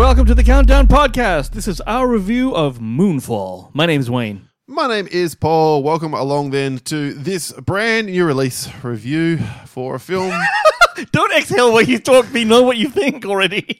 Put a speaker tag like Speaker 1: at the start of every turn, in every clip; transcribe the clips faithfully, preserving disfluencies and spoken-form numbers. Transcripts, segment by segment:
Speaker 1: Welcome to the Countdown Podcast. This is our review of Moonfall. My name's Wayne.
Speaker 2: My name is Paul. Welcome along then to this brand new release review for a film.
Speaker 1: Don't exhale while you talk. We know what you think already.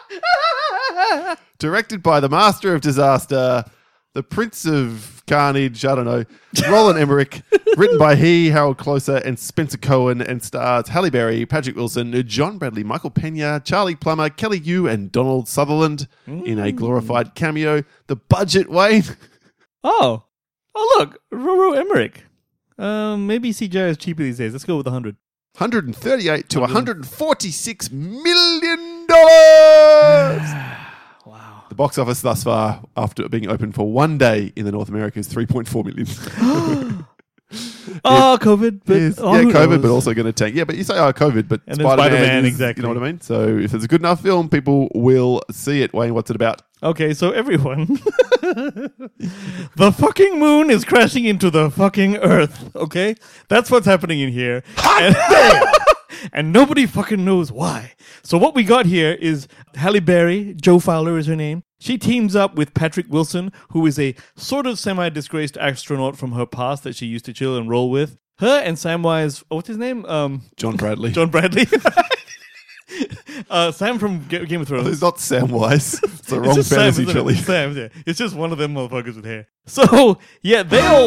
Speaker 2: Directed by the Master of Disaster, the Prince of Carnage, I don't know, Roland Emmerich. Written by he, Harold Closer, and Spencer Cohen, and stars Halle Berry, Patrick Wilson, John Bradley, Michael Pena, Charlie Plummer, Kelly Yu, and Donald Sutherland mm. in a glorified cameo. The budget, Wayne.
Speaker 1: Oh. Oh, look. Roro Emmerich. Um, maybe C G I is cheaper these days. Let's go with one hundred.
Speaker 2: one hundred thirty-eight to one hundred forty-six million dollars.
Speaker 1: Wow.
Speaker 2: The box office thus far, after being open for one day in the North America, is three point four million.
Speaker 1: Oh, COVID. But,
Speaker 2: is,
Speaker 1: oh,
Speaker 2: yeah, COVID,
Speaker 1: knows?
Speaker 2: but also going to tank. Yeah, but you say, oh, COVID, but
Speaker 1: and then
Speaker 2: Spider-Man,
Speaker 1: Spider-Man,
Speaker 2: is,
Speaker 1: exactly.
Speaker 2: You know what I mean? So if it's a good enough film, people will see it. Wayne, what's it about?
Speaker 1: Okay, so everyone, the fucking moon is crashing into the fucking earth, okay? That's what's happening in here. And, and nobody fucking knows why. So what we got here is Halle Berry, Joe Fowler is her name. She teams up with Patrick Wilson, who is a sort of semi-disgraced astronaut from her past that she used to chill and roll with. Her and Samwise, oh, what's his name? Um,
Speaker 2: John Bradley.
Speaker 1: John Bradley. uh, Sam from Ga- Game of Thrones.
Speaker 2: It's not Samwise. It's the wrong
Speaker 1: It's
Speaker 2: fantasy
Speaker 1: Sam,
Speaker 2: trilogy.
Speaker 1: It's Sam, yeah. It's just one of them motherfuckers with hair. So, yeah, they all...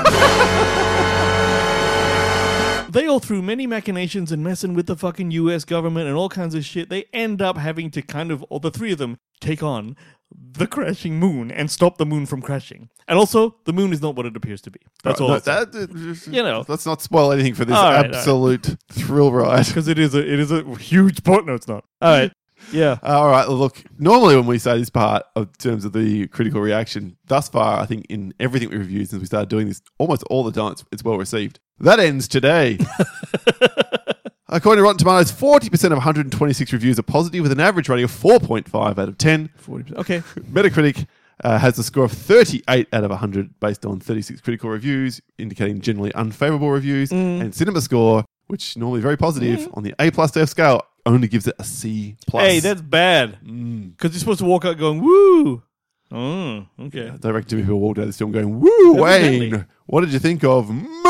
Speaker 1: They all, through many machinations and messing with the fucking U S government and all kinds of shit, they end up having to kind of, all the three of them, take on the crashing moon and stop the moon from crashing. And also, the moon is not what it appears to be. That's
Speaker 2: Right,
Speaker 1: all.
Speaker 2: no,
Speaker 1: I'll say.
Speaker 2: that,
Speaker 1: You know.
Speaker 2: Let's not spoil anything for this
Speaker 1: All right,
Speaker 2: absolute all right. thrill ride.
Speaker 1: Because it is a it is a huge part. No, it's not. All right. Yeah.
Speaker 2: Uh, all right. Look, normally when we say this part of in terms of the critical reaction, thus far, I think in everything we reviewed since we started doing this, almost all the time it's, it's well received. That ends today. According to Rotten Tomatoes, forty percent of one hundred twenty-six reviews are positive, with an average rating of four point five out of ten.
Speaker 1: forty percent. Okay.
Speaker 2: Metacritic uh, has a score of thirty-eight out of one hundred based on thirty-six critical reviews, indicating generally unfavorable reviews.
Speaker 1: Mm.
Speaker 2: And Cinema Score, which normally very positive, mm. on the A plus F scale, only gives it a C plus.
Speaker 1: Hey, that's bad. Because
Speaker 2: Mm.
Speaker 1: you're supposed to walk out going, woo. Oh, okay.
Speaker 2: Yeah, I reckon two people walked out of this film going, woo,
Speaker 1: Evidently.
Speaker 2: Wayne, what did you think of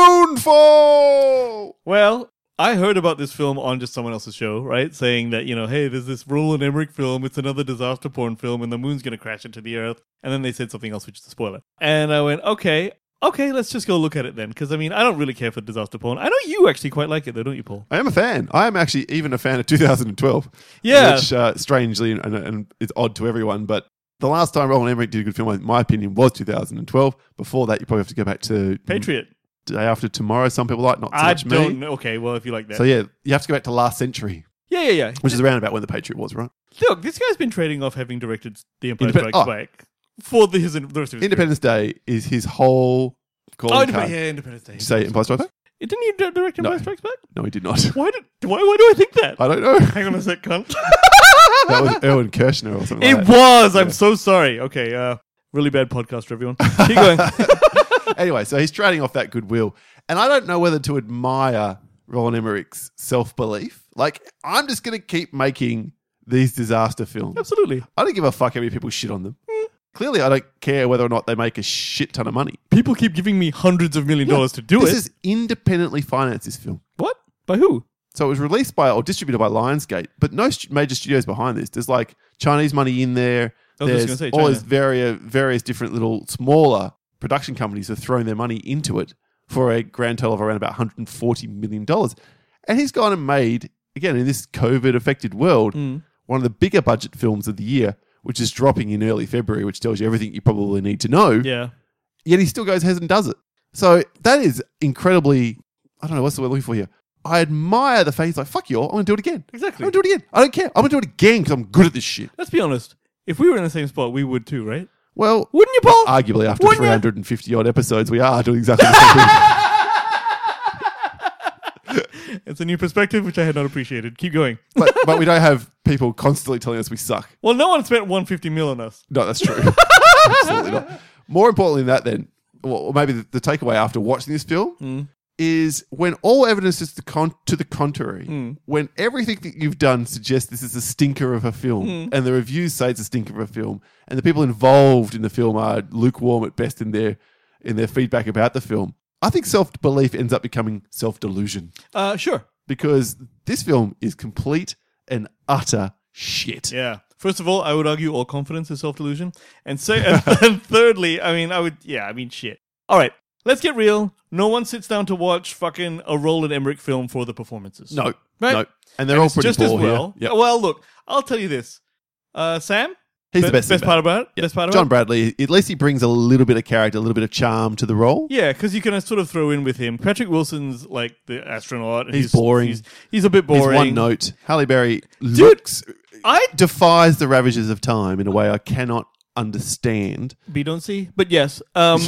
Speaker 2: Moonfall?
Speaker 1: Well, I heard about this film on just someone else's show, right? Saying that, you know, hey, there's this Roland Emmerich film. It's another disaster porn film, and the moon's going to crash into the earth. And then they said something else, which is a spoiler. And I went, okay, okay, let's just go look at it then. Because, I mean, I don't really care for disaster porn. I know you actually quite like it, though, don't you, Paul?
Speaker 2: I am a fan. I am actually even a fan of two thousand twelve.
Speaker 1: Yeah.
Speaker 2: Which, uh, strangely, and, and it's odd to everyone, but the last time Roland Emmerich did a good film, in my opinion, was two thousand twelve. Before that, you probably have to go back to
Speaker 1: Patriot.
Speaker 2: Day After Tomorrow. Some people like, not so
Speaker 1: I
Speaker 2: much me.
Speaker 1: don't know. Okay, well, if you like that.
Speaker 2: So yeah, you have to go back to last century,
Speaker 1: yeah, yeah, yeah.
Speaker 2: which is around about when The Patriot was, right?
Speaker 1: Look, this guy's been trading off having directed The Empire
Speaker 2: Independ-
Speaker 1: Strikes
Speaker 2: oh.
Speaker 1: Back for the, his, the rest of his
Speaker 2: Independence Day is his whole calling
Speaker 1: career. Oh,
Speaker 2: card.
Speaker 1: Independence, yeah, Independence Day.
Speaker 2: Did you say Empire Strikes Back?
Speaker 1: Didn't he di- direct Empire
Speaker 2: No.
Speaker 1: Strikes Back?
Speaker 2: No, he did not.
Speaker 1: Why did why, why do I think that?
Speaker 2: I don't know.
Speaker 1: Hang on a sec, cunt.
Speaker 2: That was Erwin Kirshner or something
Speaker 1: It
Speaker 2: like that.
Speaker 1: was. I'm
Speaker 2: Yeah.
Speaker 1: so sorry. Okay, uh, really bad podcast for everyone. Keep going.
Speaker 2: Anyway, so he's trading off that goodwill. And I don't know whether to admire Roland Emmerich's self-belief. Like, I'm just going to keep making these disaster films.
Speaker 1: Absolutely.
Speaker 2: I don't give a fuck how many people shit on them. Clearly, I don't care whether or not they make a shit ton of money.
Speaker 1: People keep giving me hundreds of million dollars to do
Speaker 2: this
Speaker 1: it.
Speaker 2: This is independently financed, this film.
Speaker 1: What? By who?
Speaker 2: So it was released by or distributed by Lionsgate, but no stu- major studios behind this. There's like Chinese money in there.
Speaker 1: I was just
Speaker 2: There's
Speaker 1: gonna say,
Speaker 2: all
Speaker 1: China.
Speaker 2: these various, various different little smaller production companies have thrown their money into it for a grand total of around about one hundred forty million dollars. And he's gone and made, again, in this COVID-affected world,
Speaker 1: Mm.
Speaker 2: one of the bigger budget films of the year, which is dropping in early February, which tells you everything you probably need to know.
Speaker 1: Yeah.
Speaker 2: Yet he still goes ahead and does it. So that is incredibly, I don't know, what's the word I'm looking for here? I admire the fact he's like, fuck you all, I'm going to do it again.
Speaker 1: Exactly.
Speaker 2: I'm going to do it again. I don't care. I'm going to do it again because I'm good at this shit.
Speaker 1: Let's be honest. If we were in the same spot, we would too, right?
Speaker 2: Well,
Speaker 1: Wouldn't you, Paul?
Speaker 2: arguably after
Speaker 1: Wouldn't
Speaker 2: three
Speaker 1: you?
Speaker 2: hundred fifty odd episodes, we are doing exactly the same thing.
Speaker 1: It's a new perspective, which I had not appreciated. Keep going.
Speaker 2: But, but we don't have people constantly telling us we suck.
Speaker 1: Well, no one spent one hundred fifty mil on us.
Speaker 2: No, that's true. Absolutely not. More importantly than that, then, or maybe the, the takeaway after watching this film
Speaker 1: Mm.
Speaker 2: is when all evidence is to, con- to the contrary,
Speaker 1: Mm.
Speaker 2: when everything that you've done suggests this is a stinker of a film,
Speaker 1: Mm.
Speaker 2: and the reviews say it's a stinker of a film, and the people involved in the film are lukewarm at best in their in their feedback about the film, I think self-belief ends up becoming self-delusion.
Speaker 1: Uh, sure.
Speaker 2: Because this film is complete and utter shit.
Speaker 1: Yeah. First of all, I would argue all confidence is self-delusion. And, say, and, and thirdly, I mean, I would, yeah, I mean, shit. All right, let's get real. No one sits down to watch fucking a Roland Emmerich film for the performances.
Speaker 2: No,
Speaker 1: Right?
Speaker 2: no. And they're
Speaker 1: And
Speaker 2: all
Speaker 1: it's
Speaker 2: pretty
Speaker 1: just
Speaker 2: poor
Speaker 1: as well.
Speaker 2: here. Yep.
Speaker 1: Well, look, I'll tell you this. Uh, Sam?
Speaker 2: He's
Speaker 1: Be-
Speaker 2: the best.
Speaker 1: Best
Speaker 2: thing
Speaker 1: part
Speaker 2: about it.
Speaker 1: about it?
Speaker 2: Yep.
Speaker 1: Best part about
Speaker 2: John
Speaker 1: it?
Speaker 2: Bradley, at least he brings a little bit of character, a little bit of charm to the role.
Speaker 1: Yeah, because you can uh, sort of throw in with him. Patrick Wilson's like the astronaut. and
Speaker 2: He's boring.
Speaker 1: He's, he's a bit
Speaker 2: He's
Speaker 1: boring.
Speaker 2: one note. Halle Berry looks,
Speaker 1: I
Speaker 2: defies the ravages of time in a way I cannot understand.
Speaker 1: B don't see, but yes. Um,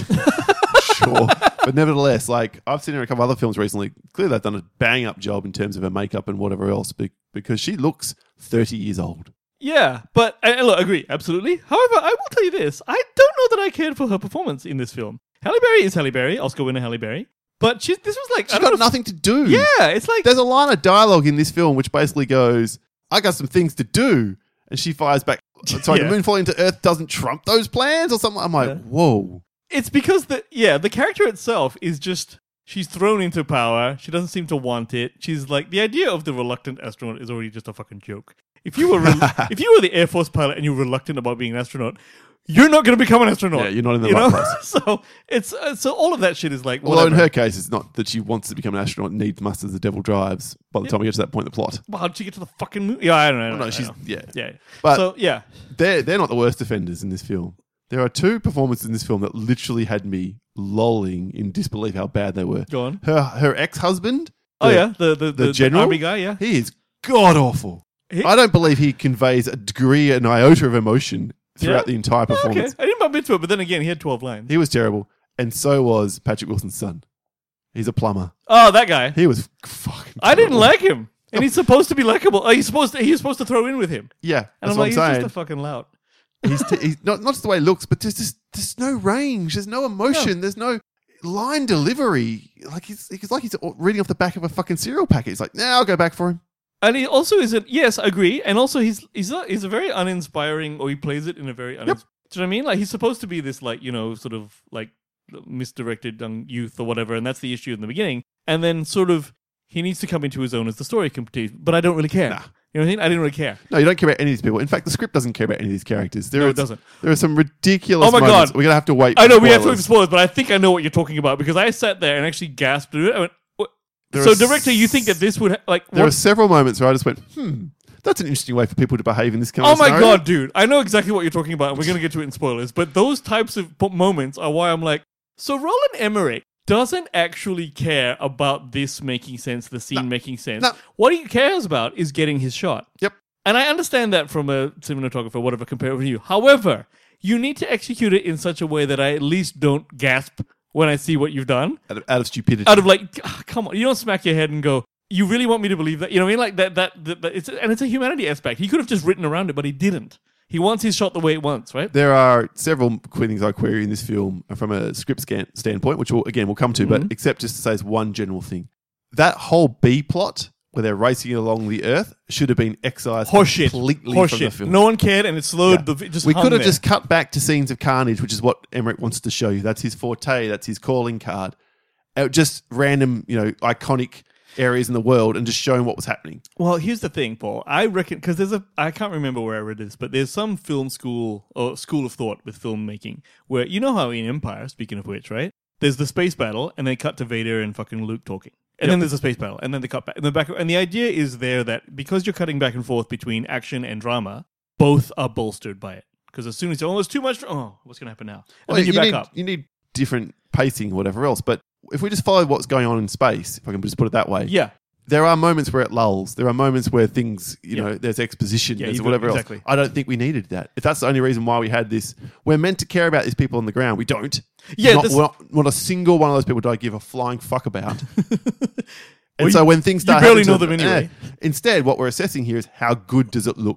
Speaker 2: Sure. But nevertheless, like I've seen her in a couple other films recently. Clearly they've done a bang up job in terms of her makeup and whatever else be- because she looks thirty years old.
Speaker 1: yeah, but I, I look, agree absolutely. However, I will tell you this: I don't know that I cared for her performance in this film. Halle Berry is Halle Berry, Oscar winner Halle Berry, but she, this was like
Speaker 2: She's
Speaker 1: I don't
Speaker 2: got
Speaker 1: know if-
Speaker 2: nothing to do.
Speaker 1: Yeah, it's like
Speaker 2: There's a line of dialogue in this film which basically goes, I got some things to do. And she fires back, sorry,
Speaker 1: Yeah.
Speaker 2: the moon falling to Earth doesn't trump those plans or something. I'm like,
Speaker 1: Yeah.
Speaker 2: whoa.
Speaker 1: it's because the yeah the character itself is just she's thrown into power. She doesn't seem to want it. She's like the idea of the reluctant astronaut is already just a fucking joke. If you were re- if you were the Air Force pilot and you're reluctant about being an astronaut, you're not going to become an astronaut.
Speaker 2: Yeah, you're not in the
Speaker 1: you
Speaker 2: right
Speaker 1: know?
Speaker 2: place.
Speaker 1: So it's uh, so all of that shit is like.
Speaker 2: Although in
Speaker 1: whatever.
Speaker 2: her case, it's not that she wants to become an astronaut, needs must as the devil drives by the time we get to that point in the plot.
Speaker 1: Well, how did she get to the fucking moon? Yeah, I don't know. I don't
Speaker 2: No,
Speaker 1: know,
Speaker 2: she's,
Speaker 1: I don't know.
Speaker 2: yeah.
Speaker 1: yeah.
Speaker 2: But-
Speaker 1: so yeah,
Speaker 2: They're, they're not the worst offenders in this film. There are two performances in this film that literally had me lolling in disbelief how bad they were.
Speaker 1: go on.
Speaker 2: Her her ex-husband,
Speaker 1: Oh
Speaker 2: the-
Speaker 1: yeah, the the, the,
Speaker 2: the
Speaker 1: the
Speaker 2: general?
Speaker 1: army guy. Yeah,
Speaker 2: he is god-awful.
Speaker 1: He-
Speaker 2: I don't believe he conveys a degree, an iota of emotion throughout
Speaker 1: Yeah?
Speaker 2: the entire
Speaker 1: Oh, okay.
Speaker 2: performance.
Speaker 1: I didn't bump into it, but then again, he had twelve lines.
Speaker 2: He was terrible. And so was Patrick Wilson's son. He's a plumber.
Speaker 1: Oh, that guy.
Speaker 2: He was fucking
Speaker 1: I didn't
Speaker 2: terrible.
Speaker 1: like him, and he's supposed to be likable. Oh, he's supposed to. He's supposed to throw in with him,
Speaker 2: Yeah,
Speaker 1: and
Speaker 2: that's
Speaker 1: I'm
Speaker 2: what
Speaker 1: like,
Speaker 2: I'm
Speaker 1: he's
Speaker 2: saying.
Speaker 1: just a fucking lout.
Speaker 2: he's, t- he's not, not just the way he looks, but there's just there's no range. There's no emotion. There's no line delivery. Like he's, he's like he's reading off the back of a fucking cereal packet. He's like, nah, I'll go back for him.
Speaker 1: And he also isn't. Yes, I agree. And also, he's he's not, he's a very uninspiring, or he plays it in a very. Unins-
Speaker 2: Yep.
Speaker 1: Do you know what I mean? Like he's supposed to be this, like you know, sort of like misdirected young youth or whatever, and that's the issue in the beginning. And then sort of he needs to come into his own as the story continues. But I don't really care.
Speaker 2: Nah.
Speaker 1: You know what I mean? I didn't really care.
Speaker 2: No, you don't care about any of these people. In fact, the script doesn't care about any of these characters. There
Speaker 1: No,
Speaker 2: are,
Speaker 1: it doesn't.
Speaker 2: There are some ridiculous
Speaker 1: Oh my
Speaker 2: moments.
Speaker 1: God.
Speaker 2: We're going to have to wait
Speaker 1: I know
Speaker 2: for
Speaker 1: we have to wait for
Speaker 2: spoilers.
Speaker 1: spoilers, but I think I know what you're talking about because I sat there and actually gasped at it. I went, what?
Speaker 2: There
Speaker 1: So,
Speaker 2: are
Speaker 1: director, you think that this would ha- like?
Speaker 2: There
Speaker 1: what-
Speaker 2: are several moments where I just went, hmm, that's an interesting way for people to behave in this kind
Speaker 1: Oh
Speaker 2: of
Speaker 1: my
Speaker 2: scenario.
Speaker 1: god, dude! I know exactly what you're talking about, and we're gonna get to it in spoilers. But those types of po- moments are why I'm like, so Roland Emmerich doesn't actually care about this making sense, the scene
Speaker 2: No.
Speaker 1: making sense.
Speaker 2: No.
Speaker 1: What he cares about is getting his shot.
Speaker 2: Yep.
Speaker 1: And I understand that from a cinematographer, whatever, compared with you. However, you need to execute it in such a way that I at least don't gasp when I see what you've done.
Speaker 2: Out of, out of stupidity.
Speaker 1: Out of like, ah, come on, you don't smack your head and go, you really want me to believe that? You know what I mean? Like that, that, that, that it's, and it's a humanity aspect. He could have just written around it, but he didn't. He wants his shot the way it wants, right?
Speaker 2: There are several things I query in this film from a script scan- standpoint, which we'll, again we'll come to,
Speaker 1: Mm-hmm.
Speaker 2: but except just to say as one general thing. That whole B plot where they're racing along the Earth should have been excised
Speaker 1: Horseshit.
Speaker 2: completely
Speaker 1: Horseshit.
Speaker 2: from the film.
Speaker 1: No one cared, and it slowed
Speaker 2: Yeah.
Speaker 1: the. It just
Speaker 2: we
Speaker 1: hung
Speaker 2: could have
Speaker 1: there.
Speaker 2: just cut back to scenes of carnage, which is what Emmerich wants to show you. That's his forte. That's his calling card. Uh, just random, you know, iconic areas in the world and just showing what was happening.
Speaker 1: Well, here's the thing, Paul. I reckon because there's a I can't remember where I read this, but there's some film school or school of thought with filmmaking where you know how in Empire, speaking of which, right? There's the space battle, and they cut to Vader and fucking Luke talking, and
Speaker 2: Yep.
Speaker 1: then there's a space battle, and then they cut back. And the back, and the idea is there that because you're cutting back and forth between action and drama, both are bolstered by it. Because as soon as oh, it's too much, oh, what's going to happen now? And
Speaker 2: Well,
Speaker 1: then you, back
Speaker 2: need,
Speaker 1: up.
Speaker 2: You need different pacing or whatever else. But if we just follow what's going on in space, if I can just put it that way,
Speaker 1: Yeah,
Speaker 2: there are moments where it lulls. There are moments where things, you
Speaker 1: Yeah.
Speaker 2: know, there's exposition,
Speaker 1: Yeah,
Speaker 2: there's
Speaker 1: you've
Speaker 2: whatever
Speaker 1: got-
Speaker 2: else.
Speaker 1: exactly.
Speaker 2: I don't think we needed that. If that's the only reason why we had this, we're meant to care about these people on the ground. We don't.
Speaker 1: Yeah,
Speaker 2: not,
Speaker 1: this-
Speaker 2: not, not a single one of those people do I give a flying fuck about. And
Speaker 1: Well,
Speaker 2: so
Speaker 1: you-
Speaker 2: when things
Speaker 1: you
Speaker 2: start
Speaker 1: barely
Speaker 2: happening
Speaker 1: know
Speaker 2: to
Speaker 1: them anyway.
Speaker 2: eh, instead, what we're assessing here is how good does it look?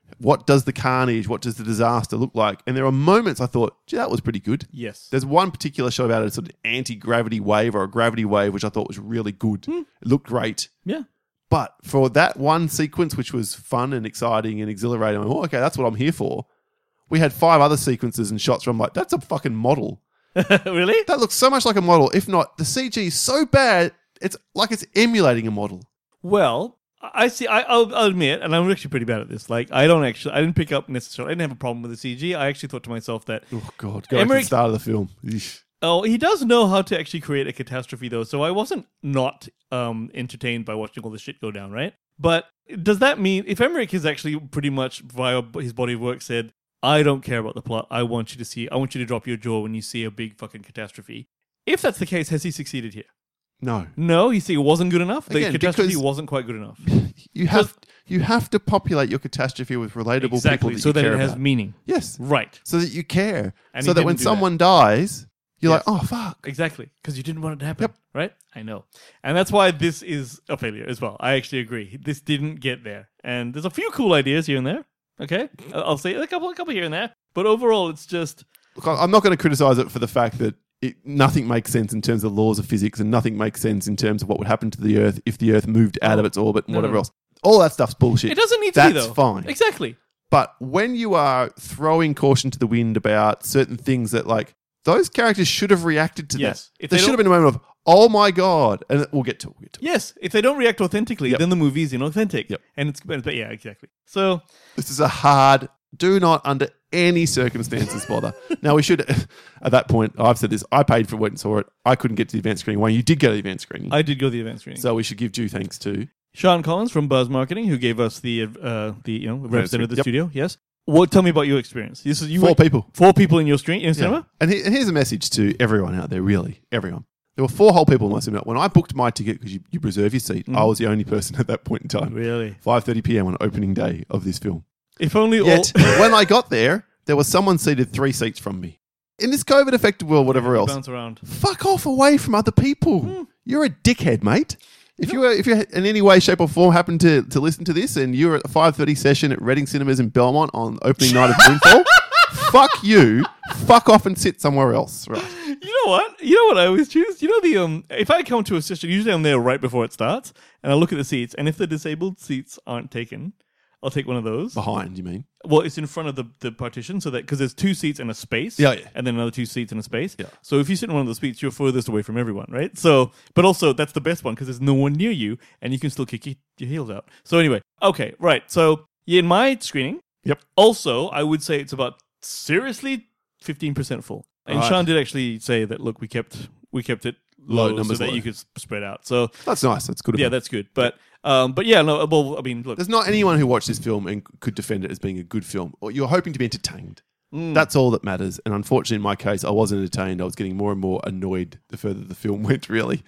Speaker 2: What does the carnage, what does the disaster look like? And there are moments I thought, gee, that was pretty good.
Speaker 1: Yes.
Speaker 2: There's one particular shot about a sort of anti-gravity wave or a gravity wave, which I thought was really good.
Speaker 1: Hmm.
Speaker 2: It looked great.
Speaker 1: Yeah.
Speaker 2: But for that one sequence, which was fun and exciting and exhilarating, I'm like, oh, okay, that's what I'm here for. We had five other sequences and shots where I'm like, that's a fucking model.
Speaker 1: Really?
Speaker 2: That looks so much like a model. If not, the C G is so bad, it's like it's emulating a model.
Speaker 1: Well, I see. I, I'll, I'll admit, and I'm actually pretty bad at this. Like, I don't actually, I didn't pick up necessarily. I didn't have a problem with the C G. I actually thought to myself that,
Speaker 2: Oh, God. Go back to
Speaker 1: Emmerich-
Speaker 2: the start of the film. Eesh.
Speaker 1: oh, he does know how to actually create a catastrophe, though. So I wasn't not um, entertained by watching all this shit go down, right? But does that mean if Emmerich is actually pretty much via his body of work said, I don't care about the plot. I want you to see, I want you to drop your jaw when you see a big fucking catastrophe. If that's the case, has he succeeded here?
Speaker 2: No.
Speaker 1: No, he see it wasn't good enough. The
Speaker 2: Again,
Speaker 1: catastrophe
Speaker 2: because-
Speaker 1: wasn't quite good enough.
Speaker 2: You have you have to populate your catastrophe with relatable
Speaker 1: Exactly.
Speaker 2: people that
Speaker 1: So
Speaker 2: you
Speaker 1: that
Speaker 2: care
Speaker 1: it has
Speaker 2: about.
Speaker 1: meaning.
Speaker 2: Yes.
Speaker 1: Right.
Speaker 2: So that you care.
Speaker 1: And
Speaker 2: so
Speaker 1: he
Speaker 2: that when
Speaker 1: didn't do
Speaker 2: someone dies, you're
Speaker 1: Yes.
Speaker 2: like, oh, fuck.
Speaker 1: Exactly, because you didn't want it to happen,
Speaker 2: Yep.
Speaker 1: right? I know. And that's why this is a failure as well. I actually agree. This didn't get there. And there's a few cool ideas here and there, okay? I- I'll say a couple, a couple here and there. But overall, it's just...
Speaker 2: Look, I- I'm not going to criticize it for the fact that it, nothing makes sense in terms of laws of physics and nothing makes sense in terms of what would happen to the Earth if the Earth moved out
Speaker 1: Oh,
Speaker 2: of its orbit and
Speaker 1: no,
Speaker 2: whatever
Speaker 1: no.
Speaker 2: else. All that stuff's bullshit.
Speaker 1: It doesn't need to be,
Speaker 2: That's
Speaker 1: though.
Speaker 2: fine.
Speaker 1: Exactly.
Speaker 2: But when you are throwing caution to the wind about certain things that, like, those characters should have reacted to
Speaker 1: Yes.
Speaker 2: that.
Speaker 1: If
Speaker 2: There
Speaker 1: they
Speaker 2: should have
Speaker 1: don't-
Speaker 2: been a moment of, oh my God. And we'll get to it. We'll get to it.
Speaker 1: Yes, if they don't react authentically,
Speaker 2: Yep.
Speaker 1: then the movie is inauthentic.
Speaker 2: Yep.
Speaker 1: And it's... But yeah, exactly. So...
Speaker 2: This is a hard, do not under any circumstances bother. Now, we should, at that point, I've said this, I paid for it and saw it. I couldn't get to the event screening. Wayne, you did go to the event screening.
Speaker 1: I did go to the event screening.
Speaker 2: So we should give due thanks to.
Speaker 1: Sean Collins from Buzz Marketing, who gave us the uh, the you know representative of the
Speaker 2: Yep.
Speaker 1: studio. Yes. What? Tell me about your experience. This is you
Speaker 2: Four
Speaker 1: went-
Speaker 2: people.
Speaker 1: Four people in your stream in cinema.
Speaker 2: And, he, and here's a message to everyone out there, really, everyone. There were four whole people in my cinema. When I booked my ticket, because you, you reserve your seat, I was the only person at that point in time.
Speaker 1: Really?
Speaker 2: five thirty p.m. on opening day of this film.
Speaker 1: If only
Speaker 2: Yet,
Speaker 1: all
Speaker 2: when I got there, there was someone seated three seats from me. In this COVID-affected world, whatever else,
Speaker 1: bounce around.
Speaker 2: fuck off away from other people. You're a dickhead, mate. If you were, if you in any way, shape, or form happen to, to listen to this, and you're at a five thirty session at Reading Cinemas in Belmont on opening night of Moonfall, fuck you. Fuck off and sit somewhere else. Right.
Speaker 1: You know what? You know what I always choose? You know the um if I come to a session, usually I'm there right before it starts, and I look at the seats, and if the disabled seats aren't taken, I'll take one of those.
Speaker 2: Behind, you mean?
Speaker 1: Well, it's in front of the, the partition, so that because there's two seats and a space,
Speaker 2: Yeah, yeah.
Speaker 1: and then another two seats and a space.
Speaker 2: Yeah.
Speaker 1: So if you sit in one of those seats, you're furthest away from everyone, right? So, but also that's the best one because there's no one near you, and you can still kick your, your heels out. So anyway, okay, right. So in my screening,
Speaker 2: Yep.
Speaker 1: Also, I would say it's about seriously fifteen percent full. And
Speaker 2: Right.
Speaker 1: Sean did actually say that. Look, we kept we kept it low,
Speaker 2: Low,
Speaker 1: so
Speaker 2: numbers
Speaker 1: that
Speaker 2: low.
Speaker 1: you could s- spread out. So
Speaker 2: That's nice. That's good. of
Speaker 1: yeah,
Speaker 2: him.
Speaker 1: that's good. But um, but yeah, no. Well, I mean, look.
Speaker 2: There's not anyone who watched this film and could defend it as being a good film. Or you're hoping to be entertained.
Speaker 1: Mm.
Speaker 2: That's all that matters. And unfortunately, in my case, I wasn't entertained. I was getting more and more annoyed the further the film went, really.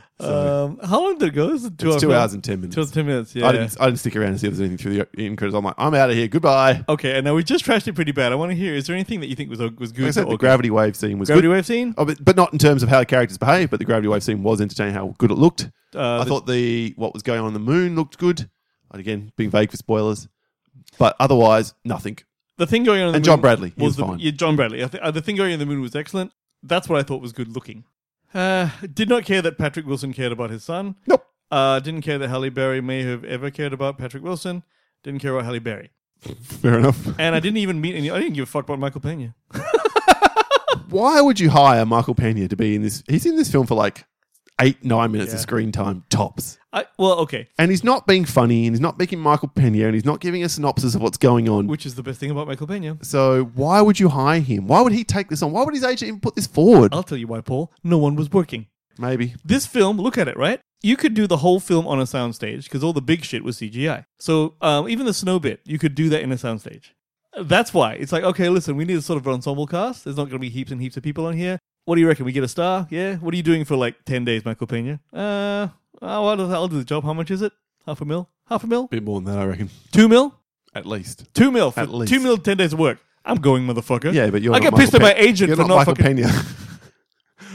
Speaker 2: So
Speaker 1: Um, how long did it go? Is it two
Speaker 2: it's two
Speaker 1: film?
Speaker 2: hours and ten minutes.
Speaker 1: Two hours and ten minutes. Yeah.
Speaker 2: I, didn't, I didn't stick around and see if there's anything through the end credits. I'm like, I'm out of here. Goodbye.
Speaker 1: Okay, and now we just trashed it pretty bad. I want to hear. Is there anything that you think was was good?
Speaker 2: Like I said,
Speaker 1: or
Speaker 2: the gravity wave scene was
Speaker 1: gravity
Speaker 2: good.
Speaker 1: wave scene?
Speaker 2: Oh, but, but not in terms of how the characters behave, but the gravity wave scene was entertaining, how good it looked.
Speaker 1: Uh,
Speaker 2: I
Speaker 1: the-
Speaker 2: thought the what was going on in the moon looked good. And again, being vague for spoilers. But otherwise, nothing.
Speaker 1: the thing going on in the
Speaker 2: And
Speaker 1: moon
Speaker 2: John Bradley, he was
Speaker 1: the,
Speaker 2: fine.
Speaker 1: Yeah, John Bradley. I th- uh, the thing going on in the moon was excellent. That's what I thought was good looking. Uh, did not care that Patrick Wilson cared about his son.
Speaker 2: Nope.
Speaker 1: Uh, didn't care that Halle Berry may have ever cared about Patrick Wilson. Didn't care about Halle Berry.
Speaker 2: Fair enough.
Speaker 1: And I didn't even meet any. I didn't give a fuck about Michael Pena.
Speaker 2: Why would you hire Michael Pena to be in this? He's in this film for like eight, nine minutes
Speaker 1: Yeah.
Speaker 2: of screen time, tops.
Speaker 1: I, well, okay.
Speaker 2: And he's not being funny, and he's not making Michael Pena, and he's not giving a synopsis of what's going on.
Speaker 1: Which is the best thing about Michael Pena.
Speaker 2: So why would you hire him? Why would he take this on? Why would his agent even put this forward?
Speaker 1: I'll tell you why, Paul. No one was working.
Speaker 2: Maybe.
Speaker 1: This film, look at it, right? You could do the whole film on a soundstage because all the big shit was C G I. So um, even the snow bit, you could do that in a soundstage. That's why. It's like, okay, listen, we need a sort of ensemble cast. There's not going to be heaps and heaps of people on here. What do you reckon? We get a star? Yeah? What are you doing for like ten days, Michael Pena? Uh, oh, I'll, I'll do the job. How much is it? Half a mil? Half a mil?
Speaker 2: bit more than that, I reckon.
Speaker 1: Two mil?
Speaker 2: At least.
Speaker 1: Two mil for
Speaker 2: At least.
Speaker 1: two mil, ten days of work. I'm going, motherfucker.
Speaker 2: Yeah, but you're
Speaker 1: I
Speaker 2: not
Speaker 1: get
Speaker 2: Michael
Speaker 1: pissed at my
Speaker 2: Pe-
Speaker 1: agent
Speaker 2: You're
Speaker 1: for
Speaker 2: not
Speaker 1: not
Speaker 2: Michael
Speaker 1: fucking...
Speaker 2: Pena.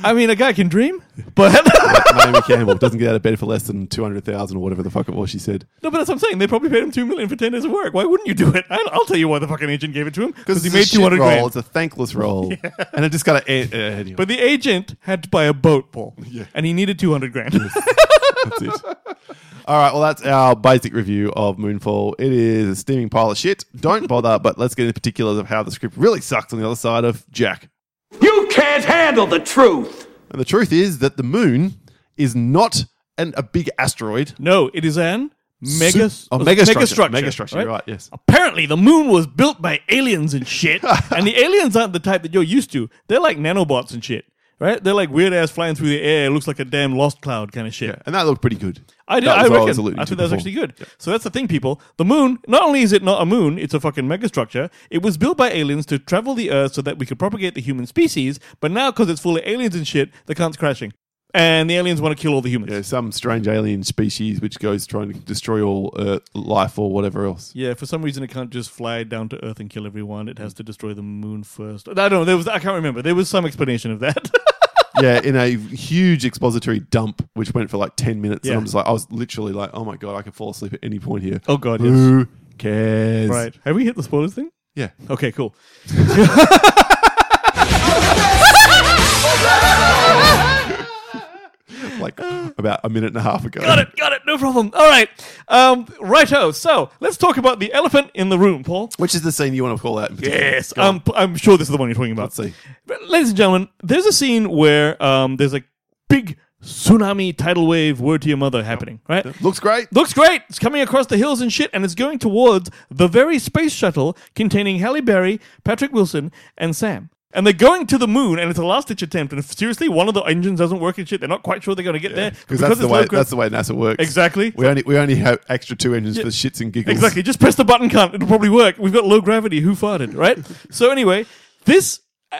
Speaker 1: I mean, a guy can dream, but
Speaker 2: Naomi Campbell doesn't get out of bed for less than two hundred thousand or whatever the fuck it was she said.
Speaker 1: no, but that's what I'm saying. They probably paid him two million for ten days of work. Why wouldn't you do it? I- I'll tell you why the fucking agent gave it to him because he
Speaker 2: it's
Speaker 1: made
Speaker 2: a shit
Speaker 1: two hundred
Speaker 2: role.
Speaker 1: grand.
Speaker 2: It's a thankless role, and it just got to. Uh, anyway.
Speaker 1: But the agent had to buy a boat, Paul,
Speaker 2: Yeah.
Speaker 1: and he needed two hundred grand.
Speaker 2: That's it. All right, well, that's our basic review of Moonfall. It is a steaming pile of shit. Don't bother, but let's get into particulars of how the script really sucks on the other side of Jack.
Speaker 3: You can't handle the truth.
Speaker 2: And the truth is that the moon is not an, a big asteroid.
Speaker 1: No, it is an mega,
Speaker 2: Su- oh, mega structure.
Speaker 1: megastructure.
Speaker 2: Mega structure, you're right, yes.
Speaker 1: Apparently, the moon was built by aliens and shit, and the aliens aren't the type that you're used to. They're like nanobots and shit, right? They're like weird ass flying through the air. It looks like a damn lost cloud kind of shit.
Speaker 2: Yeah, and that looked pretty good.
Speaker 1: I did.
Speaker 2: That
Speaker 1: I
Speaker 2: was what I was
Speaker 1: reckon.
Speaker 2: alluding
Speaker 1: I
Speaker 2: to
Speaker 1: think that was
Speaker 2: before.
Speaker 1: actually good. So that's the thing, people. The moon. Not only is it not a moon, it's a fucking megastructure. It was built by aliens to travel the Earth so that we could propagate the human species. But now, because it's full of aliens and shit, the cunt's crashing, and the aliens want to kill all the humans.
Speaker 2: Yeah, some strange alien species which goes trying to destroy all uh, life or whatever else.
Speaker 1: Yeah, for some reason it can't just fly down to Earth and kill everyone. It has to destroy the moon first. I don't know. There was I can't remember. There was some explanation of that.
Speaker 2: Yeah, in a huge expository dump, which went for like ten minutes.
Speaker 1: Yeah.
Speaker 2: And I'm just like, I was literally like, oh my God, I could fall asleep at any point here.
Speaker 1: Oh God, yes.
Speaker 2: Who cares?
Speaker 1: Right. Have we hit the spoilers thing?
Speaker 2: Yeah.
Speaker 1: Okay, cool.
Speaker 2: Like about a minute and a half ago.
Speaker 1: Got it, got it, no problem. All right. Um, righto. So let's talk about the elephant in the room, Paul.
Speaker 2: Which is the scene you want to call out in particular?
Speaker 1: Yes,
Speaker 2: Go on.
Speaker 1: um, p- I'm sure this is the one you're talking about.
Speaker 2: Let's see.
Speaker 1: But, ladies and gentlemen, there's a scene where um, there's a big tsunami tidal wave word to your mother happening, right?
Speaker 2: Looks great.
Speaker 1: Looks great. It's coming across the hills and shit, and it's going towards the very space shuttle containing Halle Berry, Patrick Wilson, and Sam. And they're going to the moon, and it's a last-ditch attempt. And if seriously one of the engines doesn't work and shit, they're not quite sure they're going to get there.
Speaker 2: Because that's the
Speaker 1: it's
Speaker 2: way
Speaker 1: low gra-
Speaker 2: that's the way NASA works.
Speaker 1: Exactly.
Speaker 2: We only we only have extra two engines for shits and giggles.
Speaker 1: Exactly. Just press the button, cunt. It'll probably work. We've got low gravity. Who farted, right? So anyway, this...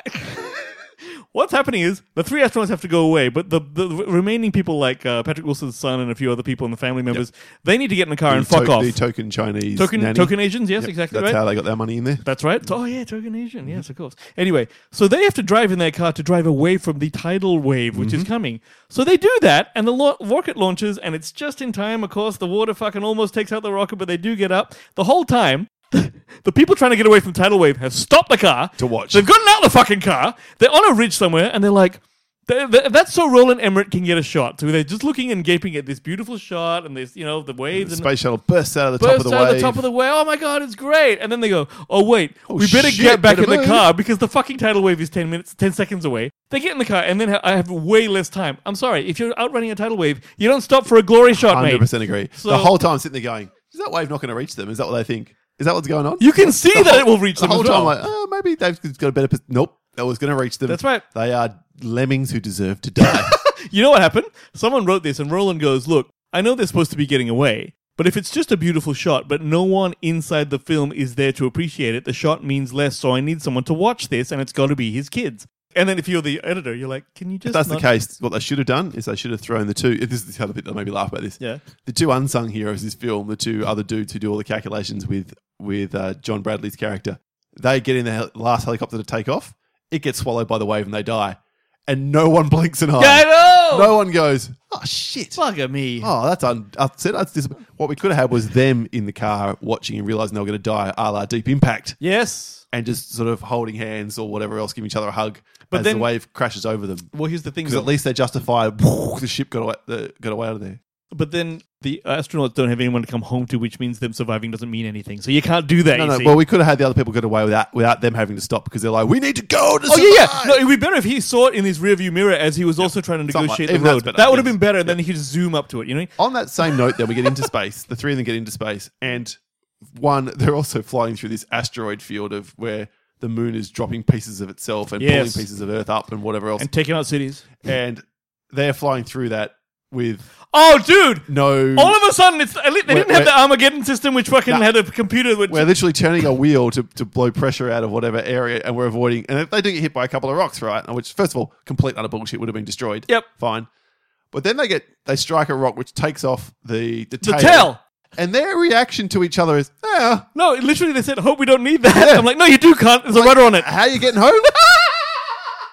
Speaker 1: What's happening is the three astronauts have to go away, but the, the remaining people, like uh, Patrick Wilson's son and a few other people and the family members, they need to get in the car
Speaker 2: The
Speaker 1: and fuck
Speaker 2: to-
Speaker 1: off.
Speaker 2: The token Chinese
Speaker 1: Token,
Speaker 2: nanny.
Speaker 1: token Asians, yes,
Speaker 2: Yep,
Speaker 1: exactly
Speaker 2: That's
Speaker 1: right.
Speaker 2: how they got their money in there.
Speaker 1: That's right. Oh, yeah, token Asian. Yes, of course. Anyway, so they have to drive in their car to drive away from the tidal wave, which
Speaker 2: Mm-hmm.
Speaker 1: is coming. So they do that, and the lo- rocket launches, and it's just in time. Of course, the water fucking almost takes out the rocket, but they do get up. The whole time, the people trying to get away from tidal wave have stopped the car
Speaker 2: To watch.
Speaker 1: They've gotten out of the fucking car. They're on a ridge somewhere, and they're like, they're, they're- that's so Roland Emmerich can get a shot. So they're just looking and gaping at this beautiful shot, and this, you know, the waves
Speaker 2: The
Speaker 1: and
Speaker 2: space shuttle bursts out of the top of
Speaker 1: bursts
Speaker 2: the
Speaker 1: out
Speaker 2: wave.
Speaker 1: of the top of the wave. Oh my god, it's great! And then they go, "Oh wait,
Speaker 2: Oh,
Speaker 1: we better
Speaker 2: shit,
Speaker 1: get back
Speaker 2: better
Speaker 1: in the
Speaker 2: move."
Speaker 1: car because the fucking tidal wave is ten minutes, ten seconds away." They get in the car, and then ha- I have way less time. I'm sorry, if you're outrunning a tidal wave, you don't stop for a glory shot,
Speaker 2: one hundred
Speaker 1: mate.
Speaker 2: percent agree.
Speaker 1: So-
Speaker 2: the whole time sitting there going, is that wave not going to reach them? Is that what they think? Is that what's going on?
Speaker 1: You can see
Speaker 2: The
Speaker 1: that
Speaker 2: whole-
Speaker 1: it will reach
Speaker 2: the
Speaker 1: them
Speaker 2: whole
Speaker 1: as
Speaker 2: time.
Speaker 1: well.
Speaker 2: Like, oh, maybe they've got a better. Pos- nope, that was going to reach them.
Speaker 1: That's right.
Speaker 2: They are lemmings who deserve to die.
Speaker 1: You know what happened? Someone wrote this, and Roland goes, "Look, I know they're supposed to be getting away, but if it's just a beautiful shot, but no one inside the film is there to appreciate it, the shot means less. So I need someone to watch this, and it's got to be his kids." And then if you're the editor, you're like, "Can you just?"
Speaker 2: If that's
Speaker 1: not-
Speaker 2: the case, what they should have done is they should have thrown the two. This is the other bit that made me laugh about this.
Speaker 1: Yeah.
Speaker 2: The two unsung heroes of this film, the two other dudes who do all the calculations with with uh, John Bradley's character, they get in the hel- last helicopter to take off. It gets swallowed by the wave and they die. And no one blinks an eye.
Speaker 1: Yeah, I know.
Speaker 2: No one goes, oh, shit.
Speaker 1: Bugger me.
Speaker 2: Oh, that's un- upset. That's dis- what we could have had was them in the car watching and realizing they were going to die, a la Deep Impact,
Speaker 1: Yes.
Speaker 2: and just sort of holding hands or whatever else, giving each other a hug
Speaker 1: But
Speaker 2: as
Speaker 1: then-
Speaker 2: the wave crashes over them.
Speaker 1: Well, here's the thing.
Speaker 2: Because at least they justify the ship got away, the, got away out of there.
Speaker 1: But then the astronauts don't have anyone to come home to, which means them surviving doesn't mean anything. So you can't do that.
Speaker 2: No,
Speaker 1: you
Speaker 2: no.
Speaker 1: see.
Speaker 2: Well, we could have had the other people get away without without them having to stop because they're like, we need to go to
Speaker 1: Oh yeah, yeah.
Speaker 2: survive."
Speaker 1: No, it would be better if he saw it in his rearview mirror as he was also trying to
Speaker 2: Something like-
Speaker 1: negotiate the
Speaker 2: even that's
Speaker 1: road.
Speaker 2: better,
Speaker 1: That would have
Speaker 2: yes.
Speaker 1: been better. Then he could just zoom up to it. You know.
Speaker 2: On that same note, then we get into space. The three of them get into space, and one, they're also flying through this asteroid field of where the moon is dropping pieces of itself and
Speaker 1: Yes.
Speaker 2: pulling pieces of Earth up and whatever else,
Speaker 1: And taking out cities.
Speaker 2: and they're flying through that with
Speaker 1: Oh, dude!
Speaker 2: no.
Speaker 1: All of a sudden, it's they didn't
Speaker 2: We're-
Speaker 1: have the
Speaker 2: we're-
Speaker 1: Armageddon system, which fucking
Speaker 2: Nah.
Speaker 1: had a computer. Which
Speaker 2: We're literally turning a wheel to, to blow pressure out of whatever area, and we're avoiding. And if they do get hit by a couple of rocks, right? Which, first of all, complete utter bullshit, would have been destroyed.
Speaker 1: Yep.
Speaker 2: Fine. But then they get they strike a rock which takes off the the
Speaker 1: the
Speaker 2: tail,
Speaker 1: tail.
Speaker 2: and their reaction to each other is, "Ah,
Speaker 1: No, literally they said, "Hope we don't need that."
Speaker 2: Yeah.
Speaker 1: I'm like, "No, you do, cunt. There's a
Speaker 2: like,
Speaker 1: rudder on it."
Speaker 2: How are you getting home?"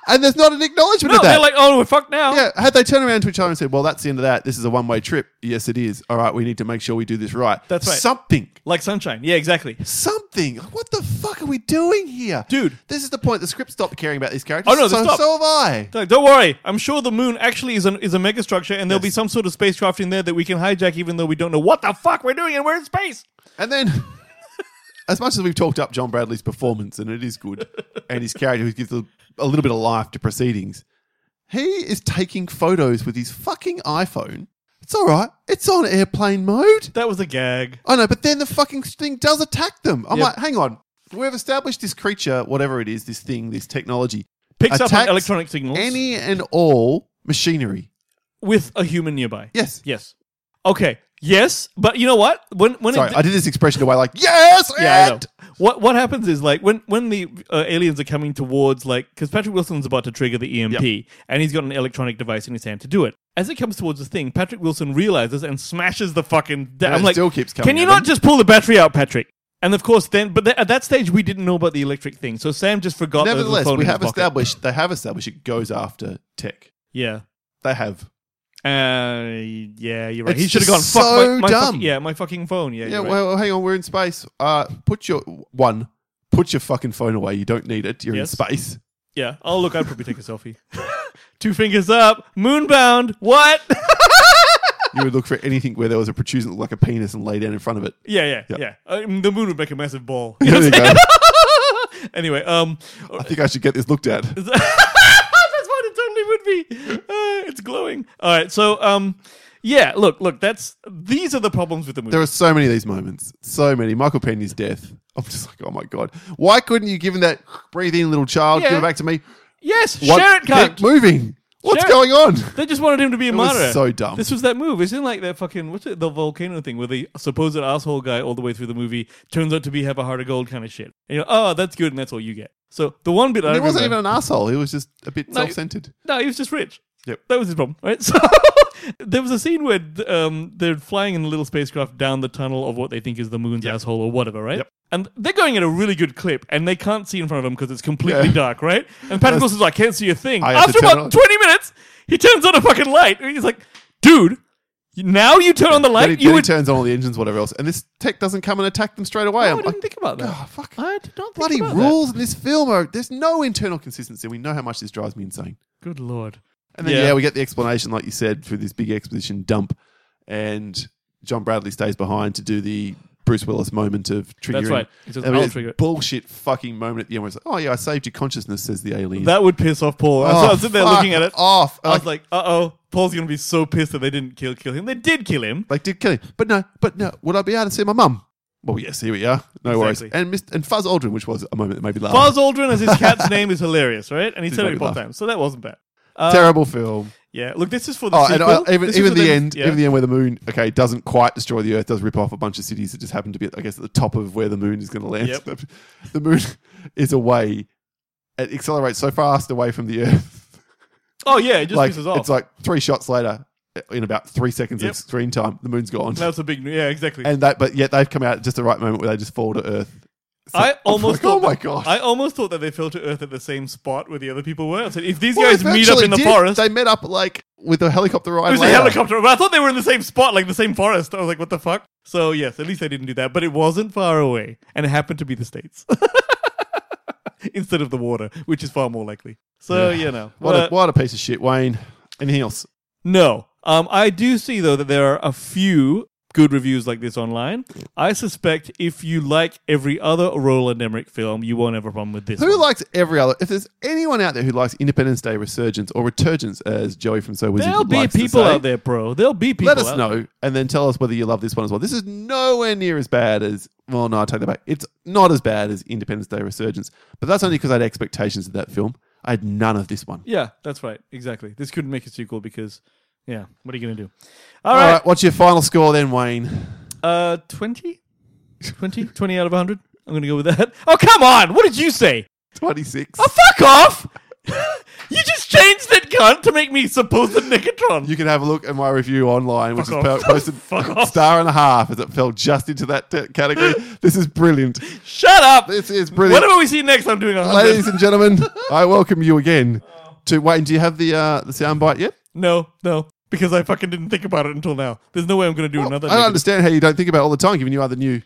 Speaker 2: And there's not an acknowledgement
Speaker 1: No,
Speaker 2: of that.
Speaker 1: they're like, oh, we're fucked now.
Speaker 2: Yeah, had they turned around to each other and said, well, that's the end of that. This is a one-way trip. Yes, it is. All right, we need to make sure we do this right.
Speaker 1: That's right.
Speaker 2: Something.
Speaker 1: Like Sunshine. Yeah, exactly.
Speaker 2: Something. What the fuck are we doing here?
Speaker 1: Dude.
Speaker 2: This is the point. The script stopped caring about these characters.
Speaker 1: Oh, no, they
Speaker 2: so,
Speaker 1: stopped.
Speaker 2: so have I.
Speaker 1: Like, don't worry. I'm sure the moon actually is, an, is a megastructure, and there'll be some sort of spacecraft in there that we can hijack even though we don't know what the fuck we're doing and we're in space.
Speaker 2: And then, as much as we've talked up John Bradley's performance, and it is good, and his character who gives a, a little bit of life to proceedings, he is taking photos with his fucking iPhone. It's all right. It's on airplane mode.
Speaker 1: That was a gag.
Speaker 2: I know, but then the fucking thing does attack them. I'm
Speaker 1: Yep.
Speaker 2: like, hang on. We've established this creature, whatever it is, this thing, this technology,
Speaker 1: Picks up on
Speaker 2: attacks
Speaker 1: electronic signals
Speaker 2: any and all machinery.
Speaker 1: with a human nearby.
Speaker 2: Yes.
Speaker 1: Yes. Okay. Yes, but you know what? When when
Speaker 2: Sorry,
Speaker 1: it,
Speaker 2: I did this expression away like, yes,
Speaker 1: yeah, I know.
Speaker 2: and...
Speaker 1: What what happens is like when when the uh, aliens are coming towards like because Patrick Wilson's about to trigger the E M P and he's got an electronic device in his hand to do it. As it comes towards the thing, Patrick Wilson realizes and smashes the fucking. Da-
Speaker 2: And
Speaker 1: I'm
Speaker 2: it
Speaker 1: like,
Speaker 2: still keeps coming
Speaker 1: can you
Speaker 2: at
Speaker 1: not
Speaker 2: them."
Speaker 1: just pull the battery out, Patrick? And of course, then, but th- at that stage, we didn't know about the electric thing, so Sam just forgot. there was a
Speaker 2: Nevertheless,
Speaker 1: phone
Speaker 2: we
Speaker 1: in his
Speaker 2: have
Speaker 1: pocket.
Speaker 2: established, they have established it goes after tech.
Speaker 1: Yeah.
Speaker 2: They have.
Speaker 1: Uh, yeah, you're right.
Speaker 2: It's
Speaker 1: he should have gone.
Speaker 2: just
Speaker 1: Fuck
Speaker 2: so
Speaker 1: my, my
Speaker 2: dumb.
Speaker 1: fucking- yeah, my fucking phone. Yeah,
Speaker 2: Yeah,
Speaker 1: you're right.
Speaker 2: well, hang on, we're in space. Uh, put your, one, put your fucking phone away. You don't need it. You're
Speaker 1: Yes.
Speaker 2: in space.
Speaker 1: Yeah. Oh, look, I'd probably take a selfie. Two fingers up, moonbound. What?
Speaker 2: You would look for anything where there was a protrusion that looked like a penis and lay down in front of it.
Speaker 1: yeah, yeah,
Speaker 2: Yep.
Speaker 1: yeah. Uh, the moon would make a massive ball.
Speaker 2: There you go.
Speaker 1: Anyway, um,
Speaker 2: I think I should get this looked at.
Speaker 1: that's what it totally would be. Uh, it's glowing. All right, so um, yeah. Look, look. That's these are the problems with the movie.
Speaker 2: There are so many of these moments. So many. Michael Pena's death. I'm just like, oh my God. Why couldn't you give him that breathe in little child,
Speaker 1: Yeah.
Speaker 2: give it back to me?
Speaker 1: yes,
Speaker 2: What?
Speaker 1: share it,
Speaker 2: Keep
Speaker 1: cunt.
Speaker 2: moving. What's
Speaker 1: Share it.
Speaker 2: going on?
Speaker 1: They just wanted him to be a
Speaker 2: It was
Speaker 1: martyr.
Speaker 2: so dumb.
Speaker 1: This was that move. Isn't like that fucking what's it? The volcano thing where the supposed asshole guy all the way through the movie turns out to be have a heart of gold kind of shit. And you're, oh, that's good, and that's all you get. So the one bit I
Speaker 2: He wasn't
Speaker 1: remember-
Speaker 2: even an asshole. He was just a bit
Speaker 1: No,
Speaker 2: self-centered.
Speaker 1: No, he was just rich.
Speaker 2: Yep.
Speaker 1: That was his problem, right? So there was a scene where um, they're flying in a little spacecraft down the tunnel of what they think is the moon's asshole or whatever, right?
Speaker 2: Yep.
Speaker 1: And they're going at a really good clip, and they can't see in front of them because it's completely
Speaker 2: Yeah.
Speaker 1: dark, right? And Patrick Wilson's like, I can't see a thing.
Speaker 2: I have to
Speaker 1: After
Speaker 2: turn
Speaker 1: about
Speaker 2: on-
Speaker 1: twenty minutes, he turns on a fucking light. And he's like, dude, now you turn on the light?
Speaker 2: Then he,
Speaker 1: you
Speaker 2: then he
Speaker 1: would...
Speaker 2: turns on all the engines, whatever else, and this tech doesn't come and attack them straight away.
Speaker 1: No, I
Speaker 2: I'm
Speaker 1: didn't
Speaker 2: like,
Speaker 1: think about that.
Speaker 2: oh, fuck.
Speaker 1: I did not think
Speaker 2: Bloody
Speaker 1: about
Speaker 2: rules in this film are, there's no internal consistency. We know how much this drives me insane.
Speaker 1: that. Good Lord.
Speaker 2: And then, yeah. we get the explanation, like you said, for this big exposition dump. And John Bradley stays behind to do the Bruce Willis moment of triggering.
Speaker 1: That's right. He says,
Speaker 2: I mean,
Speaker 1: I'll
Speaker 2: it's
Speaker 1: trigger it.
Speaker 2: bullshit fucking moment at the end where it's like, oh, yeah, I saved your consciousness, says the alien.
Speaker 1: That would piss off Paul. I was-
Speaker 2: Oh,
Speaker 1: I was sitting there
Speaker 2: fuck
Speaker 1: looking at it.
Speaker 2: off.
Speaker 1: I was like, uh oh, Paul's going to be so pissed that they didn't kill kill him. They did kill him.
Speaker 2: Like, did kill him. But no, but no, would I be able to see my mum? Well, yes, here we are. No worries.
Speaker 1: Exactly.
Speaker 2: And Mist and Fuzz Aldrin, which was a moment that made me laugh.
Speaker 1: Buzz Aldrin as his cat's name is hilarious, right? And he
Speaker 2: Did
Speaker 1: said
Speaker 2: make
Speaker 1: it
Speaker 2: me
Speaker 1: four
Speaker 2: laugh.
Speaker 1: times, so that wasn't bad. Uh,
Speaker 2: Terrible film.
Speaker 1: Yeah, look, this is for the
Speaker 2: Oh, and
Speaker 1: sequel.
Speaker 2: uh, even
Speaker 1: This is
Speaker 2: even
Speaker 1: for
Speaker 2: the
Speaker 1: them-
Speaker 2: end,
Speaker 1: yeah.
Speaker 2: even the end where the moon, okay, doesn't quite destroy the Earth, does rip off a bunch of cities that just happen to be, I guess, at the top of where the moon is going to land.
Speaker 1: Yep.
Speaker 2: The moon is away. It accelerates so fast away from the Earth.
Speaker 1: Oh yeah, it just
Speaker 2: like
Speaker 1: pisses off.
Speaker 2: it's like three shots later, in about three seconds
Speaker 1: Yep.
Speaker 2: of screen time, the moon's gone.
Speaker 1: That's a big, yeah, exactly.
Speaker 2: And that, but yet they've come out at just the right moment where they just fall to Earth. So
Speaker 1: I
Speaker 2: I'm
Speaker 1: almost
Speaker 2: like,
Speaker 1: thought
Speaker 2: oh my
Speaker 1: that-
Speaker 2: god!
Speaker 1: I almost thought that they fell to Earth at the same spot where the other people were. I said, if these
Speaker 2: Well,
Speaker 1: guys
Speaker 2: they
Speaker 1: meet up
Speaker 2: eventually
Speaker 1: in the
Speaker 2: did.
Speaker 1: forest,
Speaker 2: They met up like with a helicopter ride.
Speaker 1: it was a
Speaker 2: later.
Speaker 1: helicopter. But I thought they were in the same spot, like the same forest. I was like, what the fuck? So yes, at least they didn't do that. But it wasn't far away, and it happened to be the States instead of the water, which is far more likely. So you know,
Speaker 2: What
Speaker 1: but-
Speaker 2: a, what a piece of shit, Wayne. Anything else?
Speaker 1: No. Um, I do see, though, that there are a few good reviews like this online. I suspect if you like every other Roland Emmerich film, you won't have a problem with this
Speaker 2: Who
Speaker 1: one.
Speaker 2: likes every other? If there's anyone out there who likes Independence Day Resurgence or Returgence, as Joey from So Wizard
Speaker 1: There'll be
Speaker 2: likes to
Speaker 1: people
Speaker 2: say,
Speaker 1: out there, bro. There'll be people
Speaker 2: let us
Speaker 1: out
Speaker 2: know
Speaker 1: there.
Speaker 2: and then tell us whether you love this one as well. This is nowhere near as bad as. Well, no, I take that back. It's not as bad as Independence Day Resurgence, but that's only because I had expectations of that film. I had none of this one.
Speaker 1: Yeah, that's right. Exactly. This couldn't make a sequel because, yeah, what are you going to do?
Speaker 2: All
Speaker 1: All
Speaker 2: right.
Speaker 1: right.
Speaker 2: What's your final score then, Wayne?
Speaker 1: Uh, twenty? twenty? twenty out of one hundred? I'm going to go with that. Oh, come on. What did you say?
Speaker 2: twenty-six.
Speaker 1: Oh, fuck off. You just changed that cunt to make me supposed Megatron.
Speaker 2: You can have a look at my review online, which
Speaker 1: Fuck
Speaker 2: is
Speaker 1: off.
Speaker 2: po- posted
Speaker 1: Fuck off.
Speaker 2: star and a half as it fell just into that t- category. This is brilliant.
Speaker 1: Shut up.
Speaker 2: This is brilliant.
Speaker 1: Whatever we see next, I'm doing a hundred.
Speaker 2: Ladies and gentlemen, I welcome you again to Wayne. Do you have the uh, the soundbite yet?
Speaker 1: No, no, because I fucking didn't think about it until now. There's no way I'm going to do another.
Speaker 2: I don't
Speaker 1: negative.
Speaker 2: understand how you don't think about it all the time, given you are the new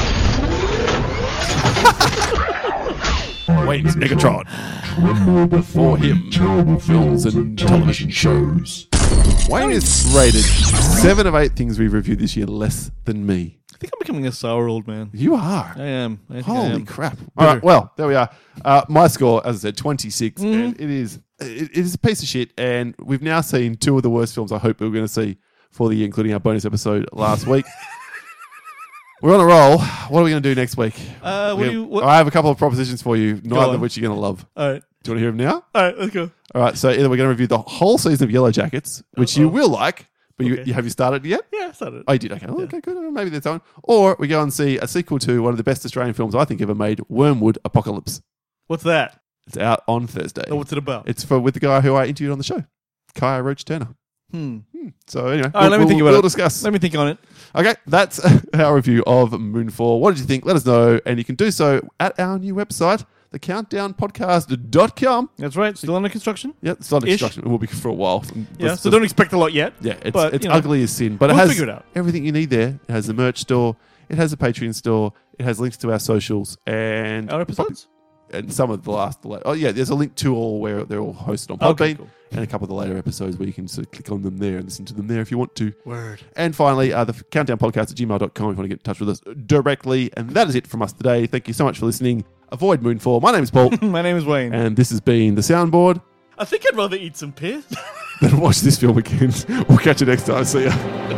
Speaker 2: Wayne's Megatron. For him, films and television shows. Wayne is rated seven of eight things we've reviewed this year less than me.
Speaker 1: I think I'm becoming a sour old man.
Speaker 2: You are.
Speaker 1: I am. I think I
Speaker 2: Holy
Speaker 1: am.
Speaker 2: crap. All right, well, there we are. Uh, my score, as I said, twenty-six,
Speaker 1: Mm-hmm.
Speaker 2: and it is it, it is a piece of shit, and we've now seen two of the worst films I hope we we're going to see for the year, including our bonus episode last week. We're on a roll. What are we going to do next week?
Speaker 1: Uh, what
Speaker 2: We
Speaker 1: do you?
Speaker 2: have-
Speaker 1: What?
Speaker 2: I have a couple of propositions for you, neither
Speaker 1: on.
Speaker 2: of which you're going to love.
Speaker 1: All right.
Speaker 2: Do you want to hear them now?
Speaker 1: All right. Let's go.
Speaker 2: All right, so either we're going to review the whole season of Yellow Jackets, which you
Speaker 1: Uh-oh.
Speaker 2: will like, but you,
Speaker 1: Okay.
Speaker 2: you have you started yet?
Speaker 1: Yeah, I started.
Speaker 2: Oh, you did. Okay. Oh, okay, good. Maybe that's on. Or we go and see a sequel to one of the best Australian films I think ever made, Wormwood Apocalypse.
Speaker 1: What's that?
Speaker 2: It's out on Thursday.
Speaker 1: Oh, what's it about?
Speaker 2: It's for with the guy who I interviewed on the show, Kaya Roach Turner.
Speaker 1: Hmm.
Speaker 2: So anyway,
Speaker 1: All right, let me
Speaker 2: we'll,
Speaker 1: think about
Speaker 2: we'll
Speaker 1: it.
Speaker 2: discuss.
Speaker 1: Let me think on it.
Speaker 2: Okay, that's our review of Moonfall. What did you think? Let us know, and you can do so at our new website, the countdown podcast dot com.
Speaker 1: That's right. Still under construction.
Speaker 2: Yeah, it's not
Speaker 1: Ish.
Speaker 2: instruction. It will be for a while.
Speaker 1: Yeah.
Speaker 2: Let's
Speaker 1: So
Speaker 2: just-
Speaker 1: don't expect a lot yet.
Speaker 2: Yeah, it's,
Speaker 1: but,
Speaker 2: it's
Speaker 1: you know,
Speaker 2: ugly as sin, but
Speaker 1: we'll
Speaker 2: it has
Speaker 1: figure it out.
Speaker 2: everything you need there. It has the merch store, it has a Patreon store, it has links to our socials, and
Speaker 1: Our episodes.
Speaker 2: and some of the last. The la- oh yeah, there's a link to all where they're all hosted on Podbean,
Speaker 1: Okay, cool.
Speaker 2: and a couple of the later episodes where you can sort of click on them there and listen to them there if you want to.
Speaker 1: Word.
Speaker 2: And finally, uh, the countdown podcast at gmail dot com if you want to get in touch with us directly. And that is it from us today. Thank you so much for listening. Avoid Moonfall. My name is Paul,
Speaker 1: My name is Wayne.
Speaker 2: and this has been the Soundboard.
Speaker 1: I think I'd rather eat some piss.
Speaker 2: Then watch this film again. We'll catch you next time. See ya.